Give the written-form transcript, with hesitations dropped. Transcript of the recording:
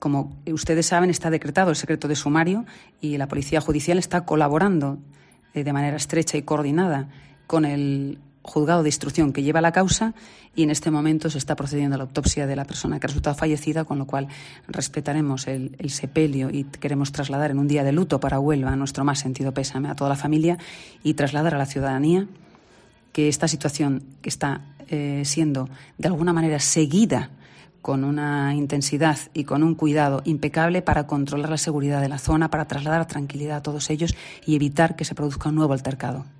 Como ustedes saben, está decretado el secreto de sumario y la Policía Judicial está colaborando de manera estrecha y coordinada con el juzgado de instrucción que lleva la causa, y en este momento se está procediendo a la autopsia de la persona que ha resultado fallecida, con lo cual respetaremos el sepelio y queremos trasladar en un día de luto para Huelva nuestro más sentido pésame a toda la familia y trasladar a la ciudadanía que esta situación que está siendo de alguna manera seguida con una intensidad y con un cuidado impecable para controlar la seguridad de la zona, para trasladar tranquilidad a todos ellos y evitar que se produzca un nuevo altercado.